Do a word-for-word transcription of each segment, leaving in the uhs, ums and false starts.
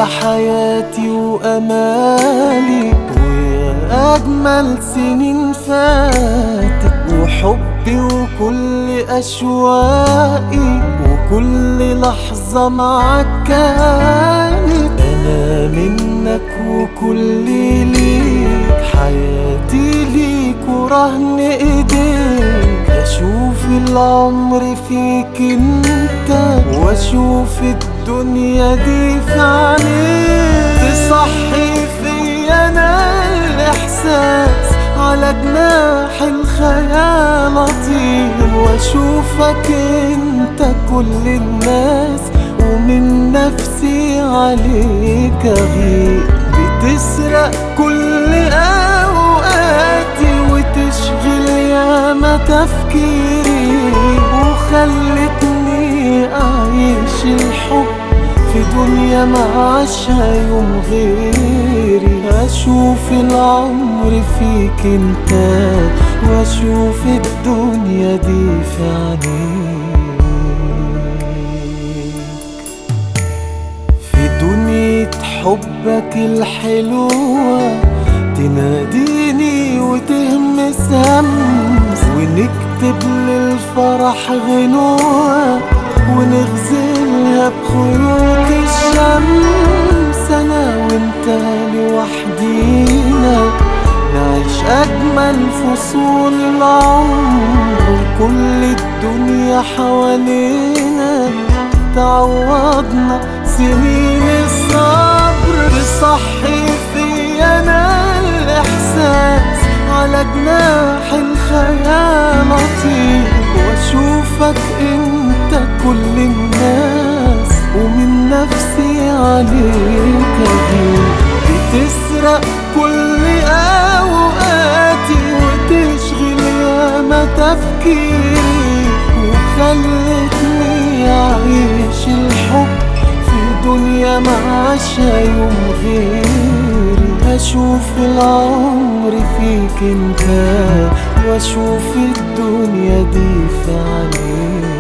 أحلى حياتي وأمالي، ويا أجمل سنين فاتت، وحبي وكل أشواقي، وكل لحظة معاك كانت. أنا منك وكلي ليك، حياتي ليك ورهن إيديك. أشوف العمر فيك انت، وأشوف الدنيا دي في عينيك. تصحي فيا أنا الإحساس، على جناح الخيال أطير، وأشوفك انت كل الناس، ومن نفسي عليك أغير. بتسرق كل أوقاتي، وتشغل ياما تفكيري، وخلتني أعيش الحب في دنيا معاشها يوم غيري. أشوف العمر فيك انت، وأشوف الدنيا دي في عينيك. في دنيا حبك الحلوة تناديني وتهمس همس، ونكتب للفرح غنوة، ونغزلها بخيوط الشمس. أنا وانت لوحدينا نعيش أجمل فصول العمر، وكل الدنيا حوالينا تعوضنا سنين الصبر. تصحي فيا أنا الإحساس، على جناح الخيال أطير، وأشوفك انت كل الناس، ومن نفسي عليك أغير. بتسرق كل أوقاتي، وتشغل ياما تفكيري، وخلتني أعيش الحب في دنيا معاشها يوم غيري. أشوف العمر فيك انت، وأشوف الدنيا دي في عينيك.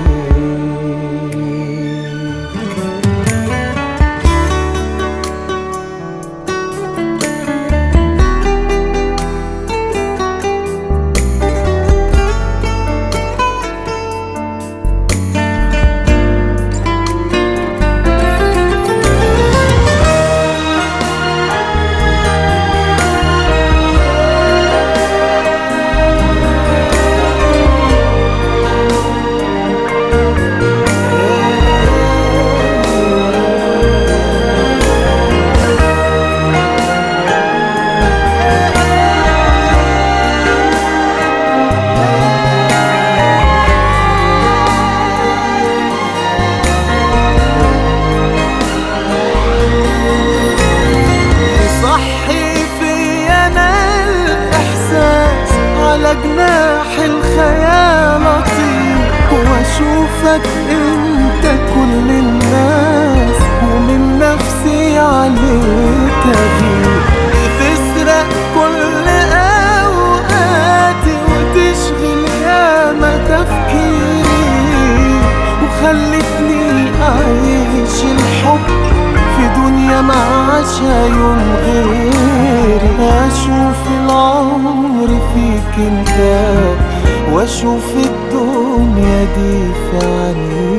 جناح الخيال أطير، وأشوفك انت كل الناس، ومن نفسي عليك أغير. بتسرق كل أوقاتي، وتشغل ياما تفكيري، وخلتني أعيش الحب في دنيا معاشها يوم غيري. أشوف العمر فيك انت، وأشوف الدنيا دي في عينيك.